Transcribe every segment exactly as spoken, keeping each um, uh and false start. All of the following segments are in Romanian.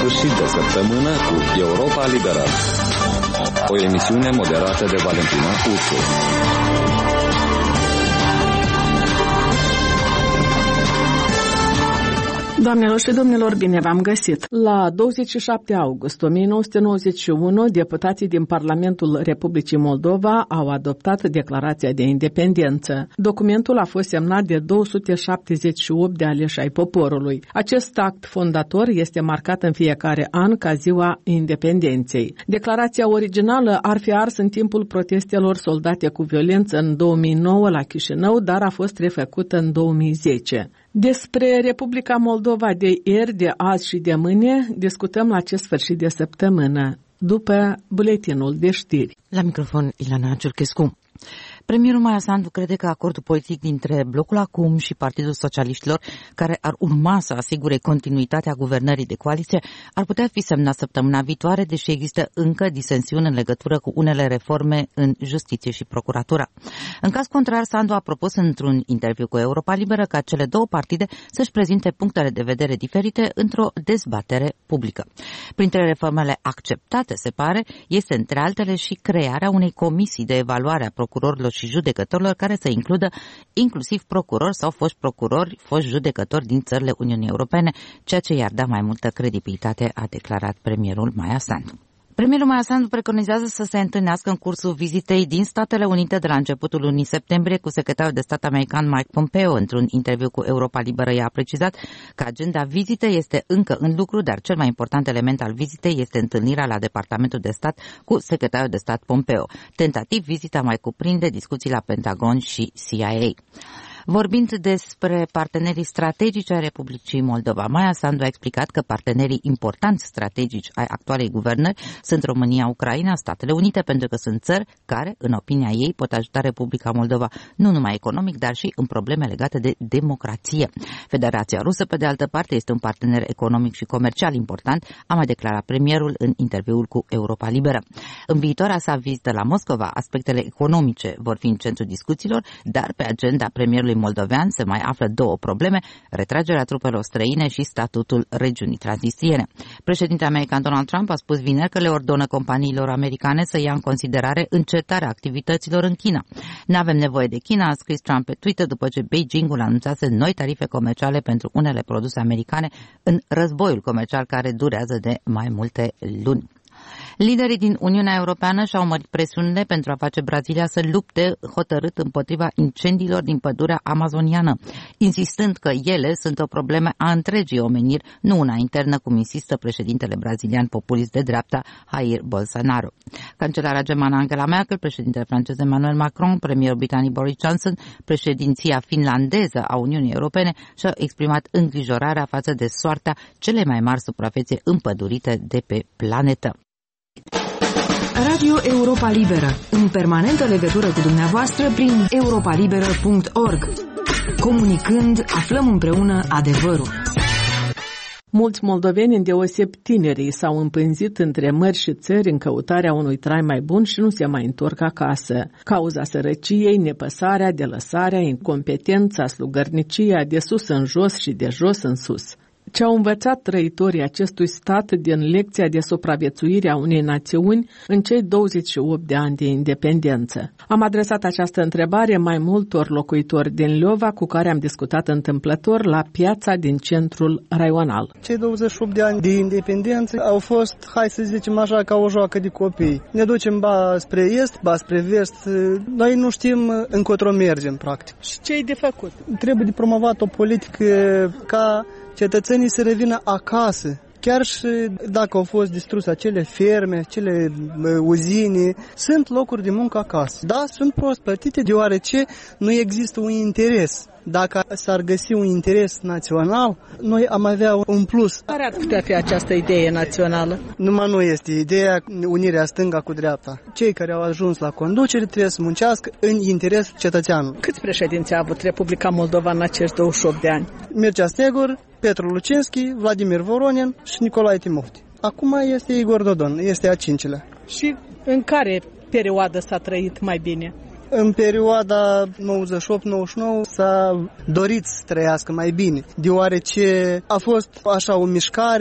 sfârșit de săptămână cu Europa Liberă, o emisiune moderată de Valentina Ursu. Doamnelor și domnilor, bine v-am găsit! La douăzeci și șapte august o mie nouă sute nouăzeci și unu, deputații din Parlamentul Republicii Moldova au adoptat Declarația de Independență. Documentul a fost semnat de două sute șaptezeci și opt de aleși ai poporului. Acest act fondator este marcat în fiecare an ca Ziua Independenței. Declarația originală ar fi ars în timpul protestelor soldate cu violență în două mii nouă la Chișinău, dar a fost refăcută în două mii zece. Despre Republica Moldova de ieri, de azi și de mâine discutăm la acest sfârșit de săptămână, după buletinul de știri. La microfon, Ilana Ciurchescu. Premierul Maia Sandu crede că acordul politic dintre Blocul Acum și Partidul Socialiștilor, care ar urma să asigure continuitatea guvernării de coaliție, ar putea fi semnat săptămâna viitoare, deși există încă disensiuni în legătură cu unele reforme în justiție și procuratură. În caz contrar, Sandu a propus într-un interviu cu Europa Liberă ca cele două partide să-și prezinte punctele de vedere diferite într-o dezbatere publică. Printre reformele acceptate, se pare, este între altele și crearea unei comisii de evaluare a procurorilor și judecătorilor care să includă inclusiv procurori sau foști procurori, foști judecători din țările Uniunii Europene, ceea ce i-ar da mai multă credibilitate, a declarat premierul Maia Sandu. Premierul Maia Sandu preconizează să se întâlnească în cursul vizitei din Statele Unite de la începutul lunii septembrie cu secretarul de stat american Mike Pompeo. Într-un interviu cu Europa Liberă, i-a precizat că agenda vizitei este încă în lucru, dar cel mai important element al vizitei este întâlnirea la Departamentul de Stat cu secretarul de stat Pompeo. Tentativ, vizita mai cuprinde discuții la Pentagon și C I A. Vorbind despre partenerii strategici ai Republicii Moldova, Maia Sandu a explicat că partenerii importanți strategici ai actualei guvernări sunt România, Ucraina, Statele Unite, pentru că sunt țări care, în opinia ei, pot ajuta Republica Moldova nu numai economic, dar și în probleme legate de democrație. Federația Rusă, pe de altă parte, este un partener economic și comercial important, a mai declarat premierul în interviul cu Europa Liberă. În viitoarea sa vizită la Moscova, aspectele economice vor fi în centrul discuțiilor, dar pe agenda premierului moldovean se mai află două probleme: retragerea trupelor străine și statutul regiunii transnistriene. Președintele american Donald Trump a spus vineri că le ordonă companiilor americane să ia în considerare încetarea activităților în China. N-avem nevoie de China, a scris Trump pe Twitter după ce Beijingul anunțase noi tarife comerciale pentru unele produse americane în războiul comercial care durează de mai multe luni. Liderii din Uniunea Europeană și-au mărit presiunile pentru a face Brazilia să lupte hotărât împotriva incendiilor din pădurea amazoniană, insistând că ele sunt o problemă a întregii omeniri, nu una internă, cum insistă președintele brazilian populist de dreapta Jair Bolsonaro. Cancelara germană Angela Merkel, președintele francez Emmanuel Macron, premierul britanic Boris Johnson, președinția finlandeză a Uniunii Europene și-au exprimat îngrijorarea față de soarta cele mai mari suprafețe împădurite de pe planetă. Radio Europa Liberă, în permanentă legătură cu dumneavoastră prin europa liberă punct org. Comunicând, aflăm împreună adevărul. Mulți moldoveni, îndeoseb tinerii, s-au împânzit între mări și țări în căutarea unui trai mai bun și nu se mai întorc acasă. Cauza sărăciei, nepăsarea, delăsarea, incompetența, slugărnicia, de sus în jos și de jos în sus. Ce au învățat trăitorii acestui stat din lecția de supraviețuire a unei națiuni în cei douăzeci și opt de ani de independență? Am adresat această întrebare mai multor locuitori din Leova cu care am discutat întâmplător la piața din centrul raional. Cei douăzeci și opt de ani de independență au fost, hai să zicem așa, ca o joacă de copii. Ne ducem ba spre est, ba spre vest. Noi nu știm încotro mergem, practic. Și ce-i de făcut? Trebuie de promovat o politică ca cetățenii să revină acasă. Chiar și dacă au fost distruse acele ferme, acele uzine, sunt locuri de muncă acasă. Da, sunt prost plătite deoarece nu există un interes. Dacă s-ar găsi un interes național, noi am avea un plus. Care ar putea fi această idee națională? Numai nu este ideea unirea stânga cu dreapta. Cei care au ajuns la conducere trebuie să muncească în interesul cetățeanului. Câți președinți a avut Republica Moldova în acești douăzeci și opt de ani? Mircea Snegur, Petru Lucinski, Vladimir Voronin și Nicolae Timofti. Acum este Igor Dodon, este a cincilea. Și în care perioadă s-a trăit mai bine? În perioada nouăzeci și opt nouăzeci și nouă s-a dorit să trăiască mai bine, deoarece a fost așa o mișcare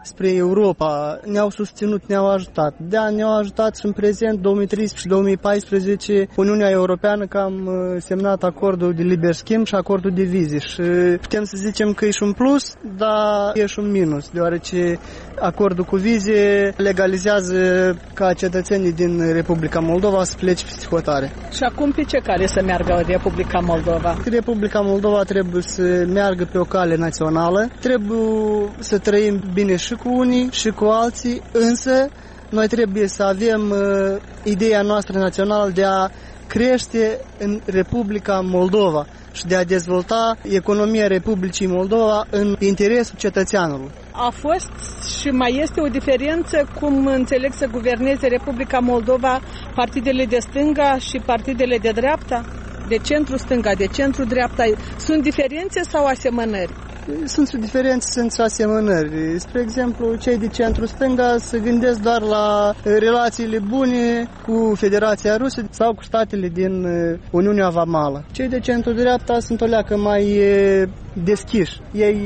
spre Europa, ne-au susținut, ne-au ajutat. Da, ne-au ajutat și în prezent, două mii treisprezece și două mii paisprezece, Uniunea Europeană, că am semnat acordul de liber schimb și acordul de vize. Și putem să zicem că e și un plus, dar e și un minus, deoarece acordul cu vize legalizează ca cetățenii din Republica Moldova să plece peste hotare. Și acum pe ce cale să meargă Republica Moldova? Republica Moldova trebuie să meargă pe o cale națională, trebuie să trăim bine și cu unii și cu alții, însă noi trebuie să avem uh, ideea noastră națională de a crește în Republica Moldova și de a dezvolta economia Republicii Moldova în interesul cetățeanului. A fost și mai este o diferență cum înțeleg să guverneze Republica Moldova partidele de stânga și partidele de dreapta? De centru-stânga, de centru-dreapta. Sunt diferențe sau asemănări? Sunt diferențe, sunt asemănări. Spre exemplu, cei de centru-stânga se gândesc doar la relațiile bune cu Federația Rusă sau cu statele din Uniunea Vamală. Cei de centru-dreapta sunt o leacă mai deschiși. Ei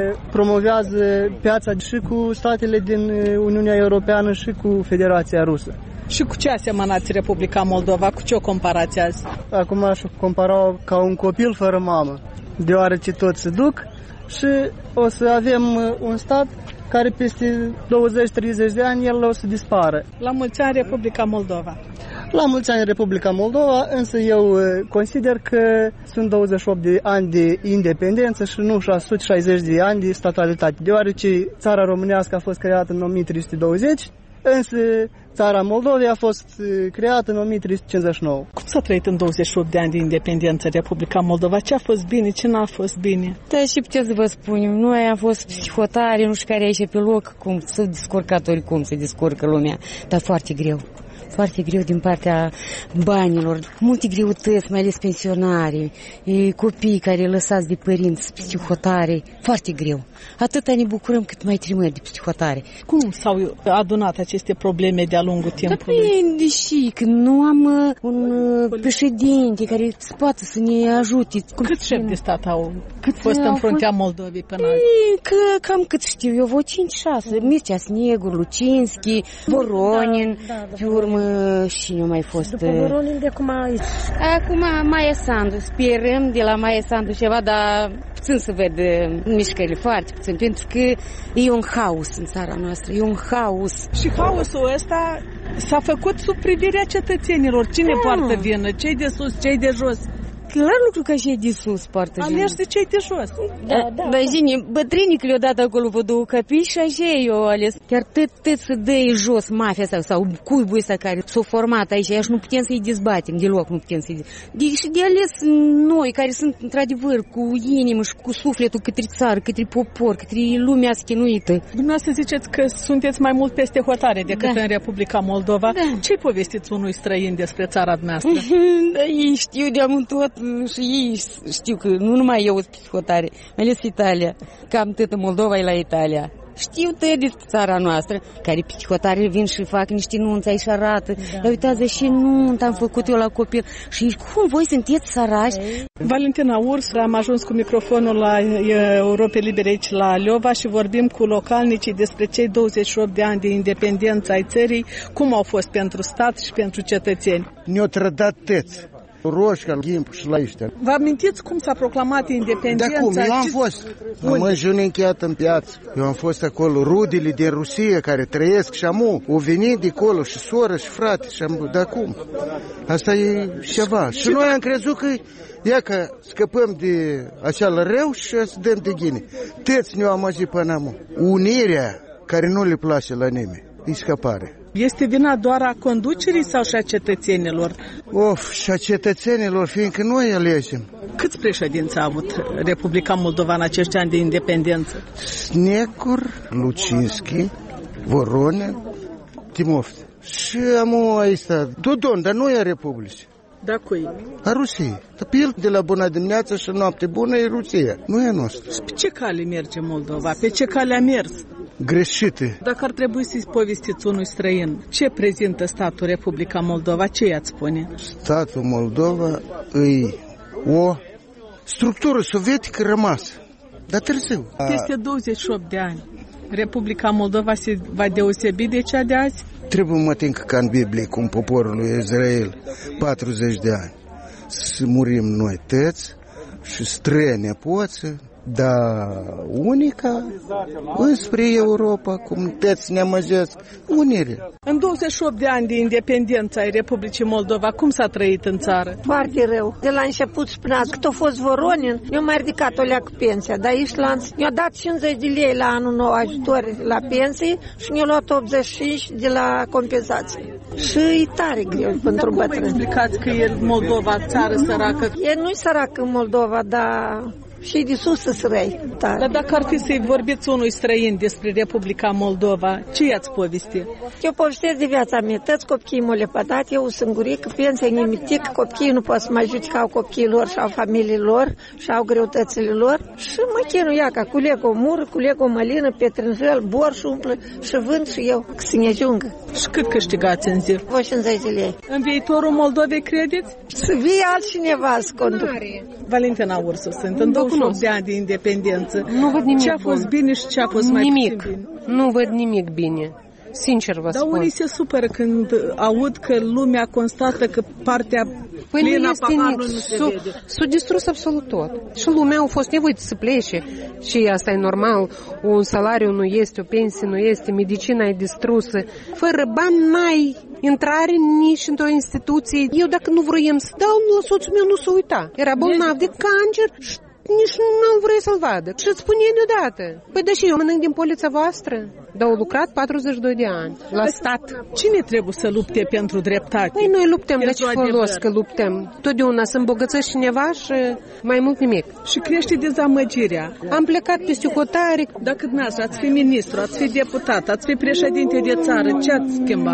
promovează piața și cu statele din Uniunea Europeană și cu Federația Rusă. Și cu ce asemănați Republica Moldova? Cu ce o comparați azi? Acum aș compara ca un copil fără mamă, deoarece toți se duc și o să avem un stat care peste douăzeci treizeci de ani el o să dispară. La mulți ani Republica Moldova. La mulți ani Republica Moldova, însă eu consider că sunt douăzeci și opt de ani de independență și nu șase sute șaizeci de ani de statalitate, deoarece țara românească a fost creată în o mie trei sute douăzeci, însă țara Moldovei a fost creată în o mie trei sute cincizeci și nouă. Cum s-a trăit în douăzeci și opt de ani de independență Republica Moldova? Ce a fost bine, ce n-a fost bine? Da, și putem să vă spunem, noi am fost psihotari, nu știu care aici pe loc, cum s-a descurcat oricum, se descurcă lumea, dar foarte greu. Foarte greu din partea banilor, multe greutăți, mai ales pensionari, copii care lăsați de părinți, psihotare, foarte greu. Atâta ne bucurăm cât mai trimări de psihotare. Cum s-au adunat aceste probleme de-a lungul timpului? Da, deși că nu am un președinte care să poată să ne ajute. Cât șefi de stat au cât fost în fruntea fost... Moldovei până azi? Că, cam cât știu eu, vreo cinci șase. Mircea Snegur, Lucinski, Voronin, da, da, da, pe urmă și nu mai fost. După Voronin de acum aici. Acum Maia Sandu, sperăm de la Maia Sandu ceva, dar puțin să văd mișcările, foarte puțin, pentru că e un haos în țara noastră, e un haos. Și haosul ăsta s-a făcut sub privirea cetățenilor. Cine da. poartă vină? Cei de sus, cei de jos? Clar lucru ca cei de sus poartă vină. Aleși de cei de jos. Da, da. Dar zine, bătrânii că le-au dat acolo vă două căpii și așa eu ales. Chiar tot, tot să dă jos mafia asta sau cuibul ăsta care s-a format aici și nu putem să-i dezbatem deloc, nu putem să-i dezbatem. Și de ales noi care sunt într-adevăr cu inimă și cu sufletul către țară, către popor, către lumea schinuită. Dumneavoastră ziceți că sunteți mai mult peste hotare decât da. în Republica Moldova. Da. Ce povestiți unui străin despre țara noastră? Da, ei știu de-am tot și ei știu că nu numai eu sunt psihotare, mai ales Italia, cam tot în Moldova e la Italia. Știu tăi despre țara noastră, care psihotare vin și fac niște nunți aici și arată. Da. Dar uitați, și nuntă am făcut eu la copil. Și cum voi sunteți sărași? Valentina Urs, am ajuns cu microfonul la Europa Libere aici la Leova și vorbim cu localnicii despre cei douăzeci și opt de ani de independență ai țării, cum au fost pentru stat și pentru cetățeni. Ne-au trădat tăți. Roșca, Ghimp și la ăștia. Vă amintiți cum s-a proclamat independența? Da cum, eu am fost. Am înjunencheat în piață. Eu am fost acolo, rudele de Rusia care trăiesc și amu. O venit de acolo și soră și frate și am... Da cum? Asta e ceva. Și noi am crezut că ia că scăpăm de acel rău și să dăm de ghine. Tăți ne-au amăjit până amu. Unirea care nu le place la nimeni. E scăpare. Este vina doar a conducerii sau și a cetățenilor? Of, și a cetățenilor, fiindcă noi alegem. Câți președinți a avut Republica Moldova în acești ani de independență? Snegur, Lucinski, Voronin, Timofte. Și am aici, Dodon, dar nu e Republici. Da, cui? A Rusiei. Pe el de la bună dimineață și noapte bună e Rusia, nu e a noastră. Și pe ce cale merge Moldova? Pe ce cale a mers? Greșite. Dacă ar trebui să-i povestiți unui străin, ce prezintă statul Republica Moldova, ce i-ați spune? Statul Moldova e o structură sovietică rămasă, dar târziu. Peste douăzeci și opt de ani. Republica Moldova se va deosebi de cea de azi? Trebuie mă tincă ca în Biblie, cum poporul lui Israel, patruzeci de ani. Să murim noi tăți și străini nepoți, dar unica înspre Europa, cum tăți ne amăjesc, unire. În douăzeci și opt de ani de independență ai Republicii Moldova, cum s-a trăit în țară? Foarte rău. De la început spuneați, cât a fost Voronin, eu mai ridicat o leacă pensia, dar Islanț mi-a dat cincizeci de lei la anul nou ajutor la pensii și mi-a luat optzeci și cinci de la compensație. Și e tare greu pentru bătrâni. Cum explicați că e Moldova țară săracă? E nu-i săracă în Moldova, dar și de sus să răi. Dar dacă ar fi să-i vorbiți unui străin despre Republica Moldova, ce i-ați povesti? Eu povestesc de viața mea. Toți copiii m-au lepădat, eu singuric, pensia e nimitic, copiii nu pot să mai judicau copiii lor și au familiile lor și au greutățile lor. Și mă chinuia ca culeg o mură, culeg o mălină, petrânjel, borș umplă și vând și eu, că să ne ajungă. Și cât câștigați în zi? o cincizeci de lei. În viitorul Moldovei credeți? Să vie altcineva să conduc. Valentina Ursu sunt în douăzeci și opt de ani de independență. Nu văd nimic ce a fost bun. bine și ce a fost mai nimic. puțin bine? Nu văd nimic bine. Sincer vă Dar spun. unii se supără când aud că lumea constată că partea păi plină a este paharului nic. nu se S-a, vede. s-a distrus absolut tot. Și lumea a fost nevoită să plece. Și asta e normal. Un salariu nu este, o pensie nu este, medicina e distrusă. Fără bani n-ai intrare nici într-o instituție. Eu dacă nu vroiam să dau, la soțul meu nu s-a uita. Era bolnav de cancer și nici nu vrei să-l vadă. Și îți spune deodată. Păi deși eu mănânc din polița voastră, dar au lucrat patruzeci și doi de ani la stat. Cine trebuie să lupte pentru dreptate? Păi noi luptăm, dar ce Pentru folos adevăr. că luptăm? Totdeauna să îmbogățești cineva și mai mult nimic. Și crește dezamăgirea. Am plecat peste hotare. Dacă dumneavoastră ați fi ministru, ați fi deputat, ați fi președinte de țară, ce ați schimba?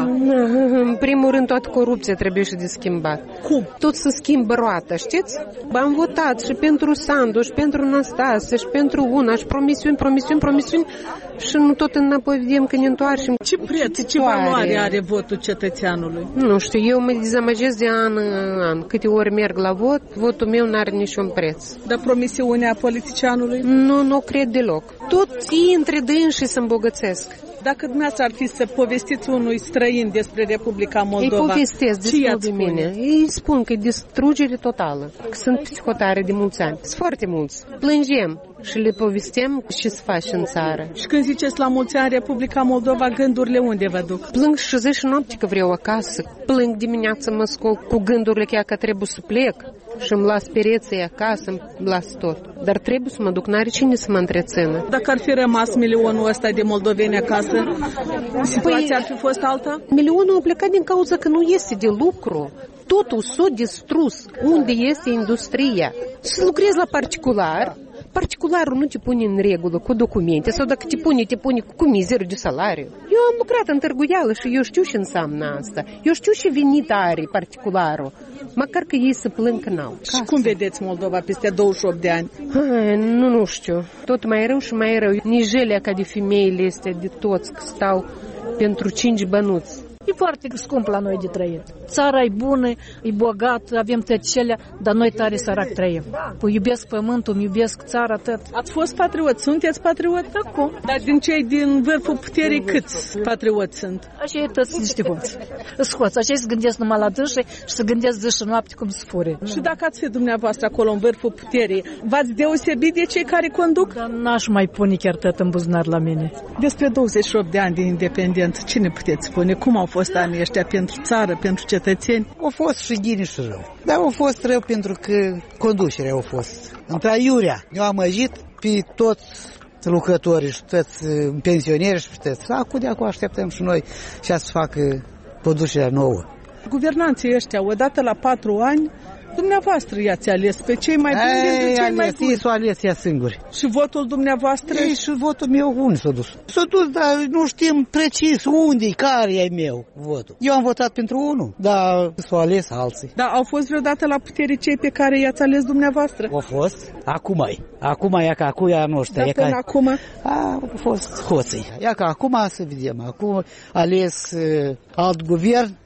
În primul rând, toată corupția trebuie și de schimbat. Cum? Tot să schimbă roata, știți? Am votat și pentru Sandu, și pentru Năstase, și pentru una, și promisiuni, promisiuni, promisiuni, și nu tot înapoi vedem că ne întoarcem. Ce preț, ce valoare are votul cetățeanului? Nu știu, eu mă dezamăgesc de an în an. Câte ori merg la vot, votul meu n-are niciun preț. Dar promisiunea politicianului? Nu, nu cred deloc. Tot ei între dânsii se îmbogățesc. Dacă dumneavoastră ar fi să povestiți unui străin despre Republica Moldova, ei povestesc destul de mine. Ei spun că e distrugere totală. Că sunt psihotare de mulți ani. Sunt foarte mulți. Plângem și le povestem ce se face în țară. Și când ziceți la mulți ani Republica Moldova, gândurile unde vă duc? Plâng și zi și noapte că vreau acasă. Plâng dimineața, mă scol cu gândurile chiar că trebuie să plec. Și îmi las pereții acasă, îmi las tot. Dar trebuie să mă duc, n-are cine să mă întrețină. Dacă ar fi rămas milionul ăsta de moldoveni acasă, situația păi, ar fi fost alta? Milionul a plecat din cauza că nu este de lucru. Totul s-a distrus. Unde este industria? Să lucrezi la particular, particularul nu te pune în regulă cu documente sau dacă te pune, te pune cu mizerul de salariu. Eu am lucrat în târguială și eu știu ce înseamnă asta. Eu știu ce venit are particularul. Măcar că ei să plâng că n-au. Și cum vedeți Moldova peste douăzeci și opt de ani? Hai, nu, nu știu. Tot mai rău și mai rău. Nijelea ca de femeile este de toți că stau pentru cinci bănuți. E foarte scump la noi de trăit. Țara e bună, e bogată, avem tăcelea, dar noi tare sărac trăim. Păi iubesc pământul, îmi iubesc țara, tot. Ați fost patriot, sunteți patriot acum? Dar din cei din vârful puterii câți patrioți sunt? Așa e toți niște hoți. Scoți, așa se gândesc numai la dâșe și se gândesc zi și noapte cum se fure. Și dacă ați fi dumneavoastră acolo în vârful puterii, v-ați deosebit de cei care conduc? Dar n-aș mai pune chiar tot în buzunar la mine. Despre douăzeci și opt de ani de independență, ce ne puteți spune? Cum au fost anii ăștia pentru țară, pentru cetățeni? Au fost și bine și rău. Dar au fost rău pentru că conducerea au fost. Între-aiurea ne-au amăjit pe toți lucrătorii și toți pensionieri și toți. Acum de acum așteptăm și noi și să facă conducerea nouă. Guvernanții ăștia, odată la patru ani, dumneavoastră i-ați ales pe cei mai buni dintre cei mai buni. Ei s-au ales ea singuri. Și votul dumneavoastră? Ei și votul meu unde s-a dus? S-a dus, dar nu știm precis unde, care e meu votul. Eu am votat pentru unul, dar s-au ales alții. Dar au fost vreodată la putere cei pe care i-ați ales dumneavoastră? Au fost. Acum e. Acum e ca acum e a noastră. Dar până ca... acum? A, au fost hoții. Ia că acum să vedem. Acum ales uh, alt guvern.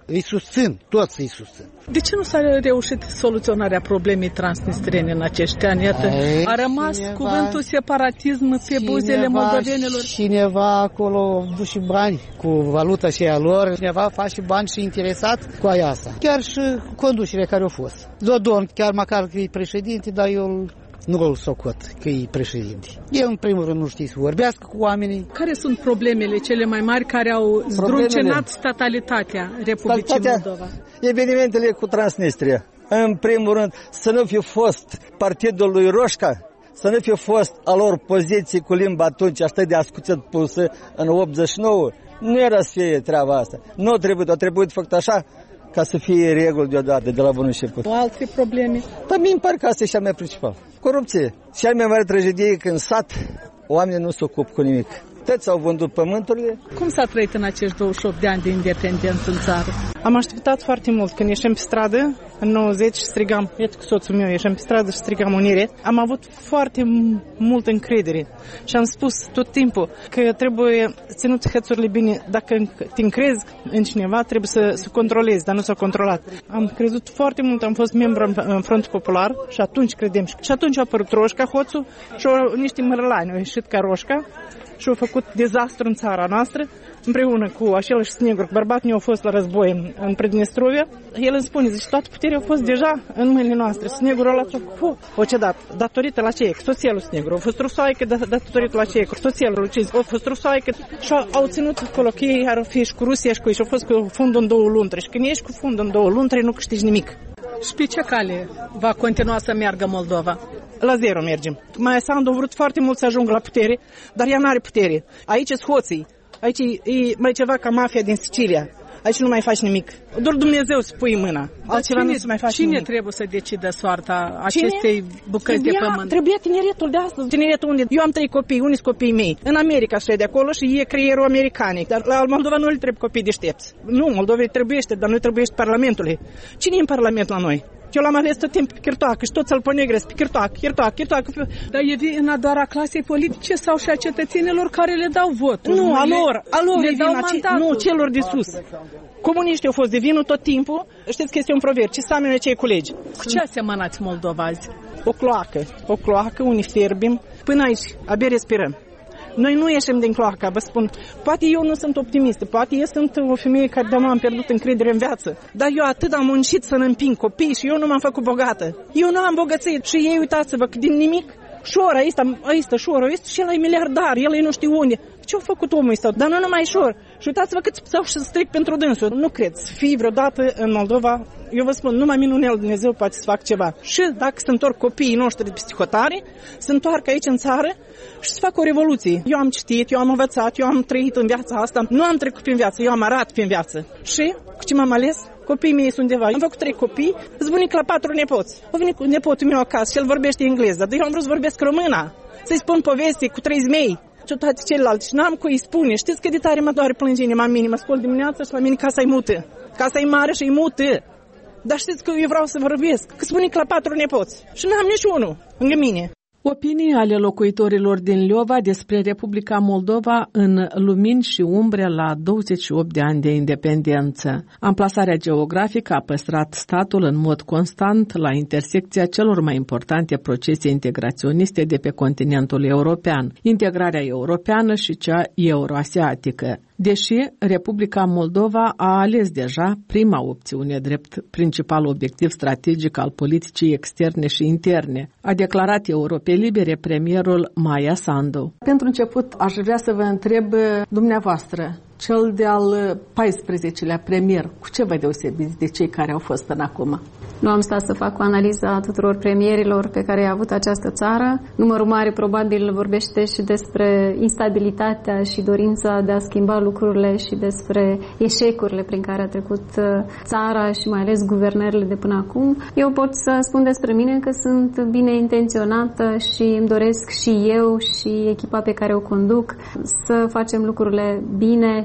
îi susțin, toți îi susțin. De ce nu s-a reușit soluționarea problemei transnistrene în acești ani? Iată, a rămas cineva, cuvântul separatism pe cineva, buzele moldovenilor. Cineva acolo a dus și bani cu valuta și a lor, cineva face și bani și interesat cu aia asta. Chiar și conducerea care au fost. Dodon, chiar măcar că e președinte, dar eu nu îl socot că e președinte. Eu, în primul rând, nu știu să vorbească cu oamenii. Care sunt problemele cele mai mari care au zdruncinat statalitatea Republicii Moldova? Evenimentele cu Transnistria. În primul rând, să nu fi fost partidul lui Roșca, să nu fi fost a lor poziții cu limba atunci, așa de ascuțit pusă în optzeci și nouă. Nu era să fie treaba asta. Nu trebuie, a trebuit făcut așa, ca să fie reguli deodată, de la bun început. O alte probleme? Dar mie îmi pare că asta e cea mai principal. Corupție. Cea mai mare tragedie că în sat oamenii nu se ocupă cu nimic. Toți au vândut pământurile. Cum s-a trăit în acești douăzeci și opt de ani de independență în țară? Am așteptat foarte mult. Când ieșeam pe stradă, în nouăzeci, strigam, iată cu soțul meu, ieșeam pe stradă și strigam unire. Am avut foarte multă încredere și am spus tot timpul că trebuie ținut hățurile bine. Dacă te încrezi în cineva, trebuie să, să controlezi, dar nu s-a controlat. Am crezut foarte mult, am fost membru în, în Frontul Popular și atunci credem. Și atunci a apărut Roșca, hoțul, și o, niște mărălani au ieșit ca Roșca și au făcut dezastru în țara noastră, împreună cu același Snegru, bărbat meu a fost la război în, în Prednestrovia. El îmi spune, zice, toată puterea a fost deja în mâinile noastre. Snegru ăla o cedat, datorită la ceea, soția lui Snegru, a fost rusoaică datorită la ceea, soția lui Luciz, a fost rusoaică și au ținut acolo că ei ar fi și cu Rusia și cu ei și au fost cu fundul în două luntre. Și când ești cu fundul în două luntre, nu câștigi nimic. Și pe ce cale va continua să meargă Moldova? La zero mergem. Maia Sandu a vrut foarte mult să ajungă la putere, dar ea n-are putere. Aici sunt hoții. Aici e, e mai ceva ca mafia din Sicilia. Aici nu mai faci nimic. Doar Dumnezeu să pui mâna. Altceva cine, nu se mai face cine nimic. trebuie să decidă soarta acestei bucăți trebuia, de pământ? Trebuia tineretul de astăzi. Tineretul unde? Eu am trei copii, unii sunt copiii mei. În America și de acolo și e creierul americanic. Dar la Moldova nu le trebuie copii deștepți. Nu, Moldova îi trebuiește, dar nu îi trebuiește Parlamentului. Cine e în Parlament la noi? Eu l-am ales tot timpul pe Chirtoacă și toți alponegres pe Chirtoacă, Chirtoacă, Chirtoacă. Dar e vina doar a clasei politice sau și a cetățenilor care le dau votul? Nu, a lor, a lor le dau vina, nu, celor de sus. Comuniștii au fost de vină tot timpul. Știți că este un proverb, ce seamănă cei culegi. Cu ce asemănați Moldova azi? O cloacă, o cloacă, unii fierbim, până aici, abia respirăm. Noi nu ieșim din cloaca, vă spun. Poate eu nu sunt optimistă, poate eu sunt o femeie care de am pierdut încredere în viață. Dar eu atât am muncit să-mi împing copii și eu nu m-am făcut bogată. Eu nu am bogățit și ei, uitați-vă, că din nimic, șora ăsta, ăsta, șora ăsta și ăla e miliardar, el e nu știu unde. Ce-a făcut omul ăsta? Dar nu numai șor. Și uitați-vă cât s-au și stric pentru dânsul. Nu cred să fii vreodată în Moldova. Eu vă spun, numai minunel Dumnezeu poate să facă ceva. Și dacă se întorc copiii noștri de psihotare, se întoarcă aici în țară și să facă o revoluție. Eu am citit, eu am învățat, eu am trăit în viața asta. Nu am trecut prin viață, eu am arat prin viață. Și cu ce m-am ales? Copiii mei sunt undeva. Am făcut trei copii, îți bunic la patru nepoți. A venit cu nepotul meu acasă și el vorbește engleză, dar eu am vrut să vorbesc româna. Să-i spun poveste cu trei zmei. Și toate celelalte. Și n-am cui spune. Știți că de tare mă doare plânge inima mine. Mă scol dimineața și la mine casa e mută. Casa e mare și e mută. Dar știți că eu vreau să vorbesc. Că spune la patru nepoți. Și n-am niciunul lângă mine. Opinii ale locuitorilor din Liova despre Republica Moldova în lumini și umbre la douăzeci și opt de ani de independență. Amplasarea geografică a păstrat statul în mod constant la intersecția celor mai importante procese integraționiste de pe continentul european, integrarea europeană și cea euroasiatică. Deși Republica Moldova a ales deja prima opțiune drept principal obiectiv strategic al politicii externe și interne, a declarat Europei Libere premierul Maia Sandu. Pentru început, aș vrea să vă întreb dumneavoastră, cel de-al paisprezecelea premier, cu ce vă deosebiți de cei care au fost până acum? Nu am stat să fac o analiză a tuturor premierilor pe care a avut această țară. Numărul mare probabil vorbește și despre instabilitatea și dorința de a schimba lucrurile și despre eșecurile prin care a trecut țara și mai ales guvernările de până acum. Eu pot să spun despre mine că sunt bine intenționată și îmi doresc și eu și echipa pe care o conduc să facem lucrurile bine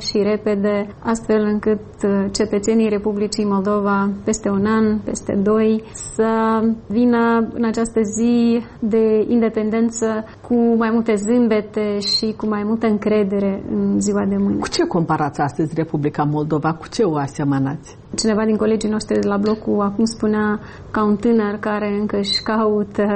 și repede, astfel încât cetățenii Republicii Moldova peste un an, peste doi, să vină în această zi de independență cu mai multe zâmbete și cu mai multă încredere în ziua de mâine. Cu ce comparați astăzi Republica Moldova? Cu ce o asemănați? Cineva din colegii noștri de la blocul acum spunea ca un tânăr care încă își caută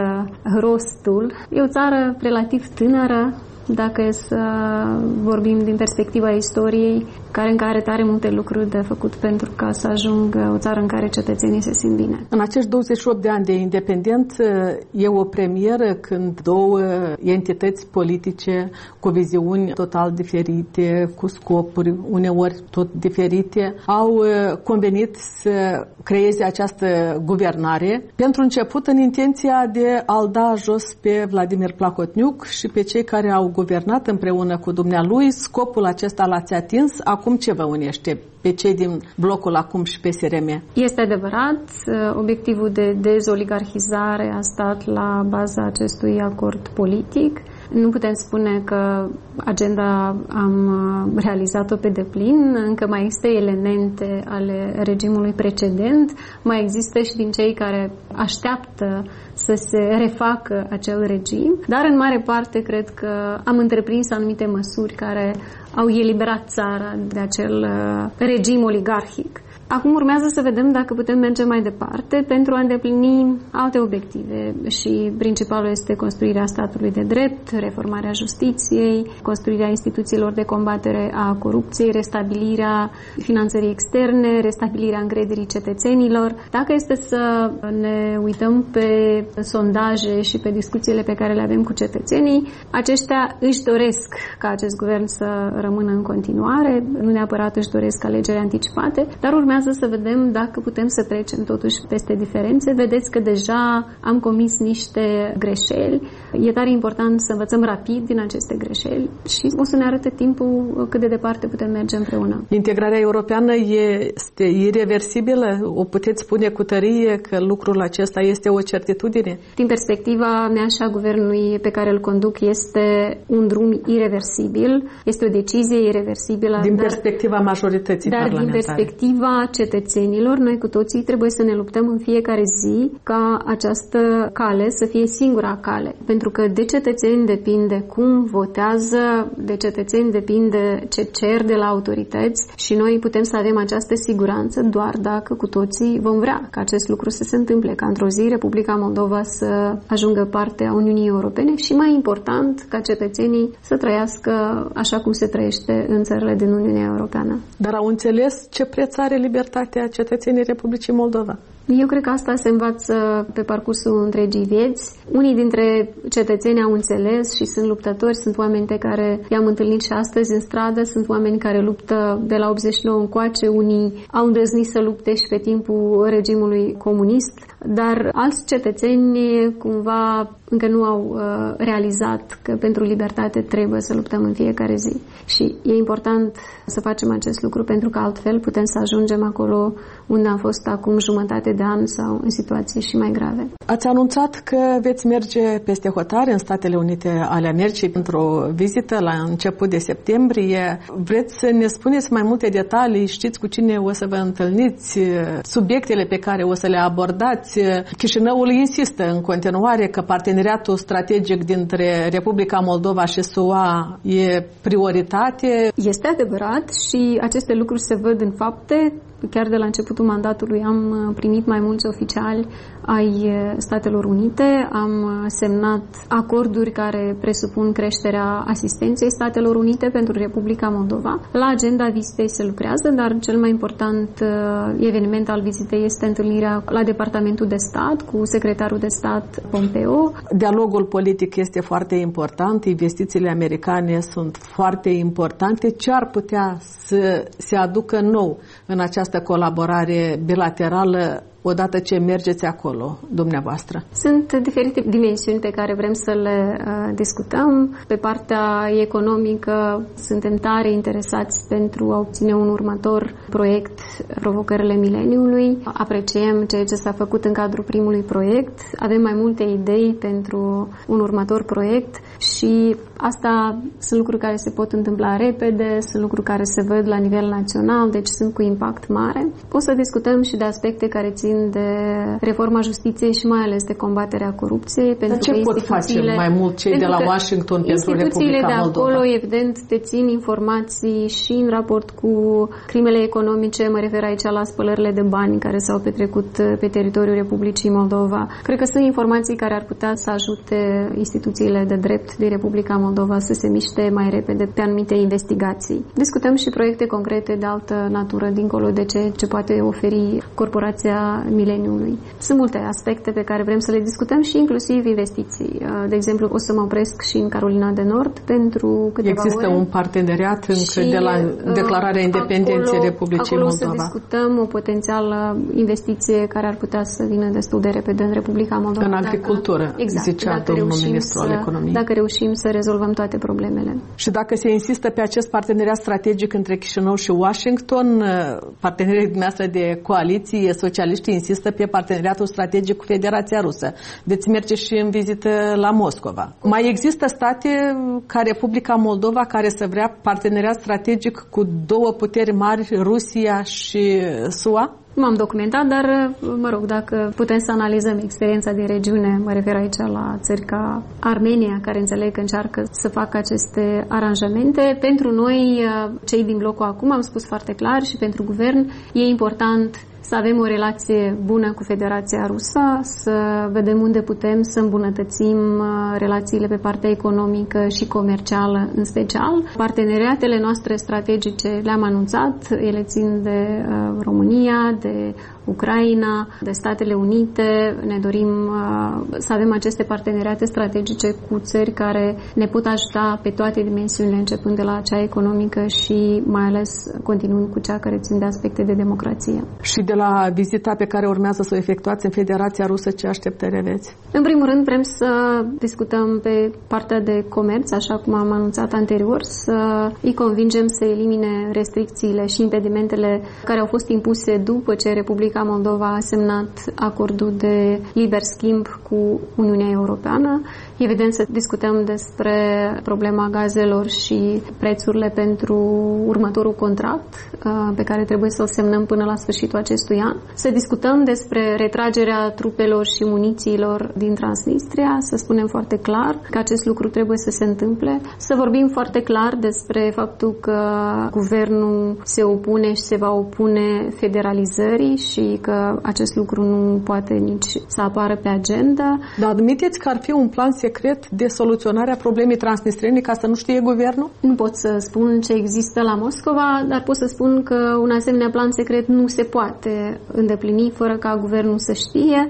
rostul. E o țară relativ tânără, dacă e să vorbim din perspectiva istoriei, care încă are tare multe lucruri de făcut pentru ca să ajungă o țară în care cetățenii se simt bine. În acești douăzeci și opt de ani de independență e o premieră când două entități politice cu viziuni total diferite, cu scopuri uneori tot diferite, au convenit să creeze această guvernare, pentru început în intenția de a-l da jos pe Vladimir Plahotniuc și pe cei care au guvernat împreună cu dumnealui. Scopul acesta l-ați atins. Acum ce vă unește pe cei din blocul acum și P S R M? Este adevărat, obiectivul de dezoligarhizare a stat la baza acestui acord politic. Nu putem spune că agenda am realizat-o pe deplin, încă mai există elemente ale regimului precedent, mai există și din cei care așteaptă să se refacă acel regim, dar în mare parte cred că am întreprins anumite măsuri care au eliberat țara de acel regim oligarhic. Acum urmează să vedem dacă putem merge mai departe pentru a îndeplini alte obiective și principalul este construirea statului de drept, reformarea justiției, construirea instituțiilor de combatere a corupției, restabilirea finanțării externe, restabilirea încrederii cetățenilor. Dacă este să ne uităm pe sondaje și pe discuțiile pe care le avem cu cetățenii, aceștia își doresc ca acest guvern să rămână în continuare, nu neapărat își doresc alegeri anticipate, dar urmează să vedem dacă putem să trecem totuși peste diferențe. Vedeți că deja am comis niște greșeli. E tare important să învățăm rapid din aceste greșeli și o să ne arate timpul cât de departe putem merge împreună. Integrarea europeană este irreversibilă? O puteți spune cu tărie că lucrul acesta este o certitudine? Din perspectiva mea și a guvernului pe care îl conduc, este un drum irreversibil, este o decizie irreversibilă. Din dar, perspectiva majorității dar parlamentare. Din perspectiva cetățenilor, noi cu toții trebuie să ne luptăm în fiecare zi ca această cale să fie singura cale. Pentru că de cetățeni depinde cum votează, de cetățeni depinde ce cer de la autorități și noi putem să avem această siguranță doar dacă cu toții vom vrea ca acest lucru să se întâmple, ca într-o zi Republica Moldova să ajungă parte a Uniunii Europene și, mai important, ca cetățenii să trăiască așa cum se trăiește în țările din Uniunea Europeană. Dar au înțeles ce preț are libertatea cetățenii Republicii Moldova? Eu cred că asta se învață pe parcursul întregii vieți. Unii dintre cetățeni au înțeles și sunt luptători, sunt oameni pe care i-am întâlnit și astăzi în stradă, sunt oameni care luptă de la optzeci și nouă încoace, unii au îndrăznit să lupte și pe timpul regimului comunist, dar alți cetățeni cumva încă nu au uh, realizat că pentru libertate trebuie să luptăm în fiecare zi. Și e important să facem acest lucru pentru că altfel putem să ajungem acolo unde am fost acum jumătate de an sau în situații și mai grave. Ați anunțat că veți merge peste hotare în Statele Unite ale Americii într-o vizită la început de septembrie. Vreți să ne spuneți mai multe detalii? Știți cu cine o să vă întâlniți? Subiectele pe care o să le abordați? Chișinăul insistă în continuare că parteneriatul strategic dintre Republica Moldova și S U A e prioritate. Este adevărat și aceste lucruri se văd în fapte. Chiar de la începutul mandatului am primit mai mulți oficiali ai Statelor Unite, am semnat acorduri care presupun creșterea asistenței Statelor Unite pentru Republica Moldova. La agenda vizitei se lucrează, dar cel mai important eveniment al vizitei este întâlnirea la Departamentul de Stat cu secretarul de stat Pompeo. Dialogul politic este foarte important, investițiile americane sunt foarte importante. Ce ar putea să se aducă nou în această colaborare bilaterală odată ce mergeți acolo, dumneavoastră? Sunt diferite dimensiuni pe care vrem să le uh, discutăm. Pe partea economică suntem tare interesați pentru a obține un următor proiect, Provocările Mileniului. Apreciem ceea ce s-a făcut în cadrul primului proiect. Avem mai multe idei pentru un următor proiect și asta sunt lucruri care se pot întâmpla repede, sunt lucruri care se văd la nivel național, deci sunt cu impact mare. O să discutăm și de aspecte care țin de reforma justiției și mai ales de combaterea corupției. Dar ce pot face mai mult cei de la Washington pentru Republica de Moldova? acolo, evident, dețin informații și în raport cu crimele economice, mă refer aici la spălările de bani care s-au petrecut pe teritoriul Republicii Moldova. Cred că sunt informații care ar putea să ajute instituțiile de drept din Republica Moldova să se miște mai repede pe anumite investigații. Discutăm și proiecte concrete de altă natură, dincolo de ce, ce poate oferi Corporația Mileniului. Sunt multe aspecte pe care vrem să le discutăm și inclusiv investiții. De exemplu, o să mă opresc și în Carolina de Nord pentru câteva Există ore. un parteneriat încă de la declararea independenței acolo, Republicii acolo Moldova. Acolo să discutăm o potențială investiție care ar putea să vină destul de repede în Republica Moldova. În agricultură, dacă, exact, zicea dacă domnul reușim ministru să, al economiei. Dacă reușim să rezolvăm toate problemele. Și dacă se insistă pe acest parteneriat strategic între Chișinău și Washington, partenerii dumneavoastră de coaliție, socialiștii insistă pe parteneriatul strategic cu Federația Rusă. Deci merge și în vizită la Moscova. Mai există state ca Republica Moldova care să vrea parteneriat strategic cu două puteri mari, Rusia și S U A? M-am documentat, dar, mă rog, dacă putem să analizăm experiența din regiune, mă refer aici la țări ca Armenia, care înțeleg că încearcă să facă aceste aranjamente. Pentru noi, cei din blocul acum, am spus foarte clar și pentru guvern, e important să avem o relație bună cu Federația Rusă, să vedem unde putem să îmbunătățim relațiile pe partea economică și comercială în special. Parteneriatele noastre strategice le-am anunțat, ele țin de România, de Ucraina, de Statele Unite. Ne dorim să avem aceste parteneriate strategice cu țări care ne pot ajuta pe toate dimensiunile, începând de la cea economică și mai ales continuând cu cea care țin de aspecte de democrație. Și de la vizita pe care urmează să o efectuați în Federația Rusă, ce așteptări aveți? În primul rând, vrem să discutăm pe partea de comerț, așa cum am anunțat anterior, să îi convingem să elimine restricțiile și impedimentele care au fost impuse după ce Republica Moldova a semnat acordul de liber schimb cu Uniunea Europeană. Evident, să discutăm despre problema gazelor și prețurile pentru următorul contract pe care trebuie să-l semnăm până la sfârșitul acestui an. Să discutăm despre retragerea trupelor și munițiilor din Transnistria, să spunem foarte clar că acest lucru trebuie să se întâmple. Să vorbim foarte clar despre faptul că guvernul se opune și se va opune federalizării și că acest lucru nu poate nici să apară pe agenda. Dar admiteți că ar fi un plan secret de soluționare a problemei transnistriene ca să nu știe guvernul? Nu pot să spun ce există la Moscova, dar pot să spun că un asemenea plan secret nu se poate îndeplini fără ca guvernul să știe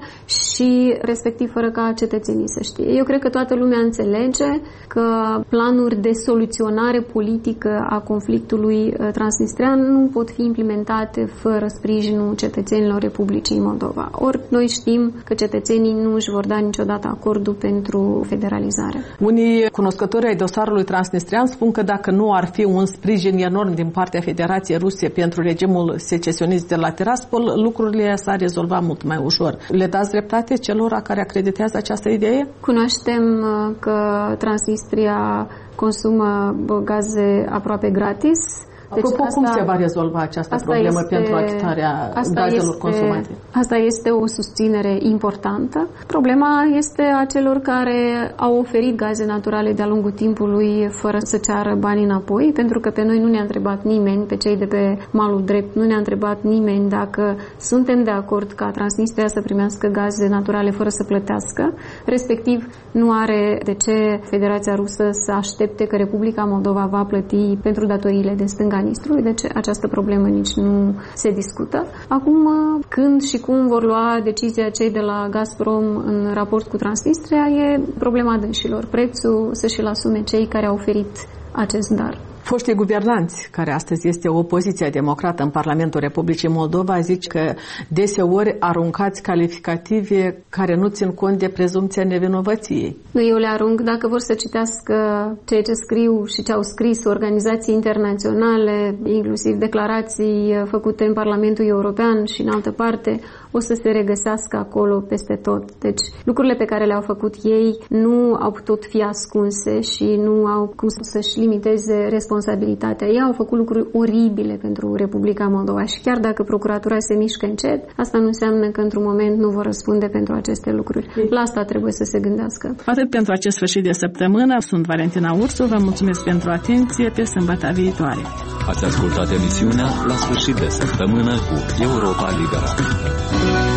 și respectiv fără ca cetățenii să știe. Eu cred că toată lumea înțelege că planuri de soluționare politică a conflictului transnistrian nu pot fi implementate fără sprijinul cetățenilor Republicii Moldova. Ori noi știm că cetățenii nu își vor da niciodată acordul pentru federalizare. Unii cunoscători ai dosarului transnistrian spun că dacă nu ar fi un sprijin enorm din partea Federației Ruse pentru regimul secesionist de la Tiraspol, lucrurile s-ar rezolva mult mai ușor. Le dați dreptate celor care acreditează această idee? Cunoaștem că Transnistria consumă gaze aproape gratis. Deci Apropo, asta, cum se va rezolva această problemă este, pentru achitarea gazelor este, consumate? Asta este o susținere importantă. Problema este a celor care au oferit gaze naturale de-a lungul timpului fără să ceară bani înapoi, pentru că pe noi nu ne-a întrebat nimeni, pe cei de pe malul drept, nu ne-a întrebat nimeni dacă suntem de acord ca Transnistria să primească gaze naturale fără să plătească. Respectiv, nu are de ce Federația Rusă să aștepte că Republica Moldova va plăti pentru datoriile de stânga Nistrului, deci această problemă nici nu se discută. Acum, când și cum vor lua decizia cei de la Gazprom în raport cu Transnistria, e problema dânșilor. Prețul să și-l asume cei care au oferit acest dar. Foștii guvernanți, care astăzi este opoziția democrată în Parlamentul Republicii Moldova, zic că deseori aruncați calificative care nu țin cont de prezumția nevinovăției. Nu, eu le arunc dacă vor să citească ceea ce scriu și ce au scris organizații internaționale, inclusiv declarații făcute în Parlamentul European și în altă parte, o să se regăsească acolo peste tot. Deci lucrurile pe care le-au făcut ei nu au putut fi ascunse și nu au cum să-și limiteze responsabilitatea. Ei au făcut lucruri oribile pentru Republica Moldova și chiar dacă procuratura se mișcă încet, asta nu înseamnă că într-un moment nu vor răspunde pentru aceste lucruri. La asta trebuie să se gândească. Atât pentru acest sfârșit de săptămână. Sunt Valentina Ursu, vă mulțumesc pentru atenție. Pe sâmbătă viitoare. Ați ascultat emisiunea La sfârșit de săptămână cu Europa Liberă.